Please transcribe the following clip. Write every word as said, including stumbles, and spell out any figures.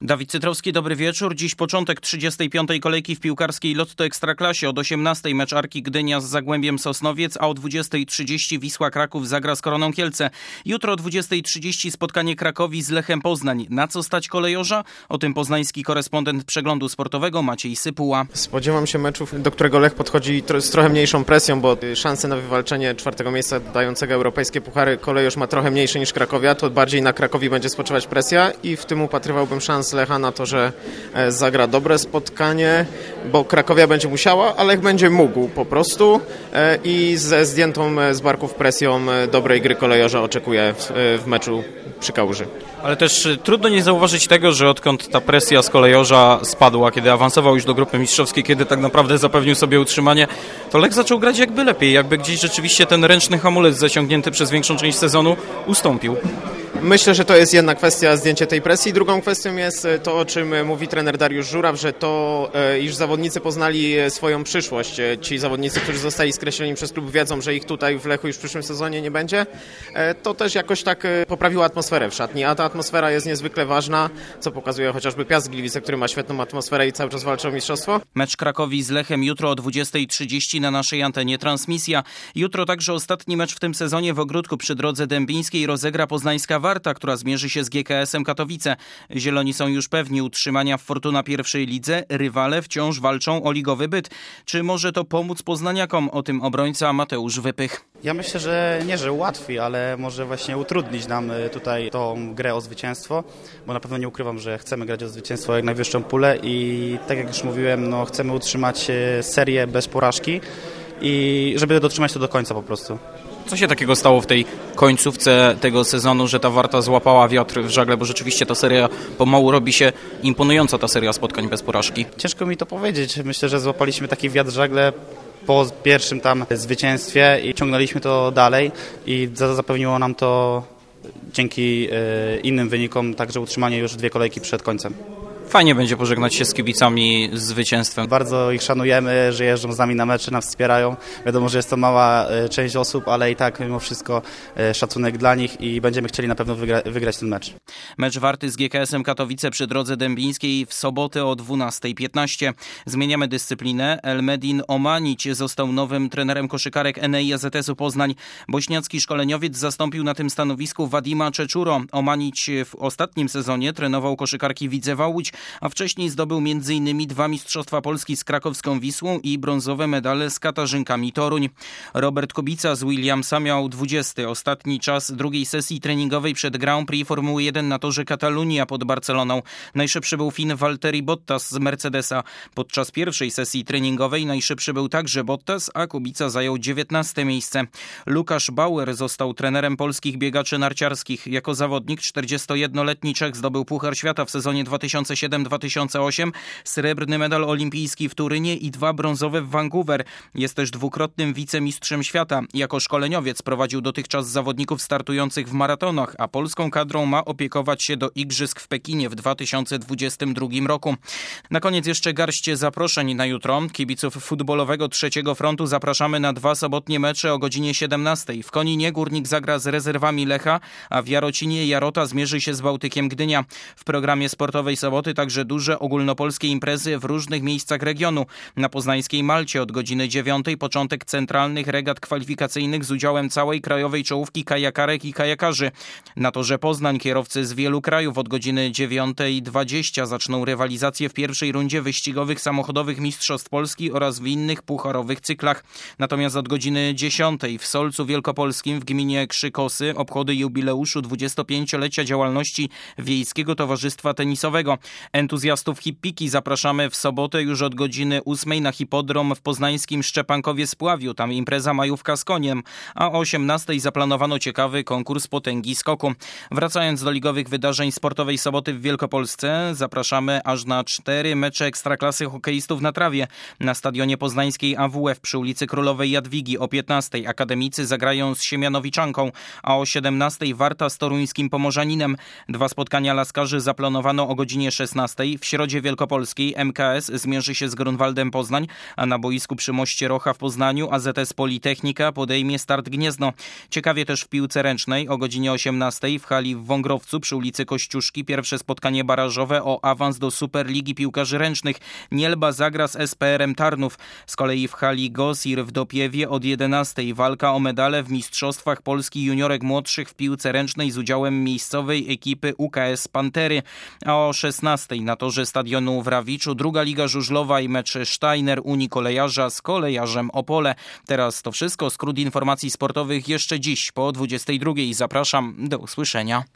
Dawid Cytrowski, dobry wieczór. Dziś początek trzydziestej piątej kolejki w piłkarskiej Lotto Ekstraklasie. Od osiemnastej mecz Arki Gdynia z Zagłębiem Sosnowiec, a o dwudziestej trzydzieści Wisła Kraków zagra z Koroną Kielce. Jutro o dwudziestej trzydzieści spotkanie Krakowi z Lechem Poznań. Na co stać kolejorza? O tym poznański korespondent Przeglądu Sportowego Maciej Sypuła. Spodziewam się meczów, do którego Lech podchodzi z trochę mniejszą presją, bo szanse na wywalczenie czwartego miejsca dającego europejskie puchary kolejorz ma trochę mniejsze niż Krakowia. To bardziej na Krakowi będzie spoczywać presja i w tym upatrywałbym szans Lecha na to, że zagra dobre spotkanie, bo Krakowia będzie musiała, a Lech będzie mógł po prostu i ze zdjętą z barków presją dobrej gry kolejorza oczekuję w, w meczu przy Kałuży. Ale też trudno nie zauważyć tego, że odkąd ta presja z kolejorza spadła, kiedy awansował już do grupy mistrzowskiej, kiedy tak naprawdę zapewnił sobie utrzymanie, to Lech zaczął grać jakby lepiej, jakby gdzieś rzeczywiście ten ręczny hamulec zaciągnięty przez większą część sezonu ustąpił. Myślę, że to jest jedna kwestia, zdjęcie tej presji. Drugą kwestią jest to, o czym mówi trener Dariusz Żuraw, że to, iż zawodnicy poznali swoją przyszłość. Ci zawodnicy, którzy zostali skreśleni przez klub, wiedzą, że ich tutaj w Lechu już w przyszłym sezonie nie będzie. To też jakoś tak poprawiło atmosferę w szatni, a ta atmosfera jest niezwykle ważna, co pokazuje chociażby Piast Gliwice, który ma świetną atmosferę i cały czas walczy o mistrzostwo. Mecz Krakowi z Lechem jutro o dwudziestej trzydzieści na naszej antenie transmisja. Jutro także ostatni mecz w tym sezonie w Ogródku przy Drodze Dębińskiej rozegra poznańska Warta, która zmierzy się z G K S-em Katowice. Zieloni są już pewni utrzymania w Fortuna pierwszej lidze. Rywale wciąż walczą o ligowy byt. Czy może to pomóc poznaniakom? O tym obrońca Mateusz Wypych. Ja myślę, że nie, że ułatwi, ale może właśnie utrudnić nam tutaj tą grę o zwycięstwo, bo na pewno nie ukrywam, że chcemy grać o zwycięstwo jak najwyższą pulę i tak jak już mówiłem, no, chcemy utrzymać serię bez porażki i żeby dotrzymać to do końca po prostu. Co się takiego stało w tej końcówce tego sezonu, że ta Warta złapała wiatr w żagle, bo rzeczywiście ta seria pomału robi się imponująca, ta seria spotkań bez porażki? Ciężko mi to powiedzieć. Myślę, że złapaliśmy taki wiatr w żagle po pierwszym tam zwycięstwie i ciągnęliśmy to dalej i zapewniło nam to dzięki innym wynikom także utrzymanie już dwie kolejki przed końcem. Fajnie będzie pożegnać się z kibicami z zwycięstwem. Bardzo ich szanujemy, że jeżdżą z nami na mecze, nas wspierają. Wiadomo, że jest to mała część osób, ale i tak mimo wszystko szacunek dla nich i będziemy chcieli na pewno wygra- wygrać ten mecz. Mecz Warty z G K S-em Katowice przy Drodze Dębińskiej w sobotę o dwunasta piętnaście. Zmieniamy dyscyplinę. Elmedin Omanić został nowym trenerem koszykarek N E I A Z S-u Poznań. Bośniacki szkoleniowiec zastąpił na tym stanowisku Wadima Czeczuro. Omanić w ostatnim sezonie trenował koszykarki Widzewa Łódź, a wcześniej zdobył między innymi dwa Mistrzostwa Polski z krakowską Wisłą i brązowe medale z Katarzynkami Toruń. Robert Kubica z Williamsa miał dwudziesty ostatni czas drugiej sesji treningowej przed Grand Prix Formuły jeden na torze Katalunia pod Barceloną. Najszybszy był Fin Valtteri Bottas z Mercedesa. Podczas pierwszej sesji treningowej najszybszy był także Bottas, a Kubica zajął dziewiętnaste miejsce. Lukasz Bauer został trenerem polskich biegaczy narciarskich. Jako zawodnik czterdziestojednoletni Czech zdobył Puchar Świata w sezonie dwa tysiące siódmym dwa tysiące ósmym, srebrny medal olimpijski w Turynie i dwa brązowe w Vancouver. Jest też dwukrotnym wicemistrzem świata. Jako szkoleniowiec prowadził dotychczas zawodników startujących w maratonach, a polską kadrą ma opiekować się do Igrzysk w Pekinie w dwa tysiące dwudziestym drugim roku. Na koniec jeszcze garść zaproszeń na jutro. Kibiców futbolowego trzeciego frontu zapraszamy na dwa sobotnie mecze o godzinie siedemnastej. W Koninie Górnik zagra z rezerwami Lecha, a w Jarocinie Jarota zmierzy się z Bałtykiem Gdynia. W programie sportowej soboty także duże ogólnopolskie imprezy w różnych miejscach regionu. Na poznańskiej Malcie od godziny dziewiątej początek centralnych regat kwalifikacyjnych z udziałem całej krajowej czołówki kajakarek i kajakarzy. Na torze Poznań kierowcy z wielu krajów od godziny dziewiątej dwadzieścia zaczną rywalizację w pierwszej rundzie wyścigowych samochodowych Mistrzostw Polski oraz w innych pucharowych cyklach. Natomiast od godziny dziesiątej w Solcu Wielkopolskim w gminie Krzykosy obchody jubileuszu dwudziestopięciolecia działalności Wiejskiego Towarzystwa Tenisowego. Entuzjastów hippiki zapraszamy w sobotę już od godziny ósmej na hipodrom w poznańskim Szczepankowie Spławiu. Tam impreza majówka z koniem, a o osiemnastej zaplanowano ciekawy konkurs potęgi skoku. Wracając do ligowych wydarzeń sportowej soboty w Wielkopolsce, zapraszamy aż na cztery mecze ekstraklasy hokeistów na trawie. Na stadionie poznańskiej A W F przy ulicy Królowej Jadwigi o piętnastej akademicy zagrają z Siemianowiczanką, a o siedemnastej Warta z toruńskim Pomorzaninem. Dwa spotkania laskarzy zaplanowano o godzinie szesnastej szesnastej w Środzie Wielkopolskiej M K S zmierzy się z Grunwaldem Poznań, a na boisku przy Moście Rocha w Poznaniu A Z S Politechnika podejmie Start Gniezno. Ciekawie też w piłce ręcznej o godzinie osiemnastej w hali w Wągrowcu przy ulicy Kościuszki pierwsze spotkanie barażowe o awans do Superligi Piłkarzy Ręcznych. Nielba zagra z S P R-em Tarnów. Z kolei w hali Gosir w Dopiewie od jedenastej walka o medale w Mistrzostwach Polski juniorek młodszych w piłce ręcznej z udziałem miejscowej ekipy U K S Pantery. A o szesnastej na torze stadionu w Rawiczu druga liga żużlowa i mecz Steiner Unii Kolejarza z Kolejarzem Opole. Teraz to wszystko. Skrót informacji sportowych jeszcze dziś po dwudziestej drugiej. Zapraszam. Do usłyszenia.